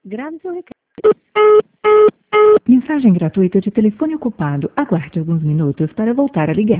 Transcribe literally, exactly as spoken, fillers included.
Grave seu recado. Mensagem gratuita de telefone ocupado. Aguarde alguns minutos para voltar a ligar.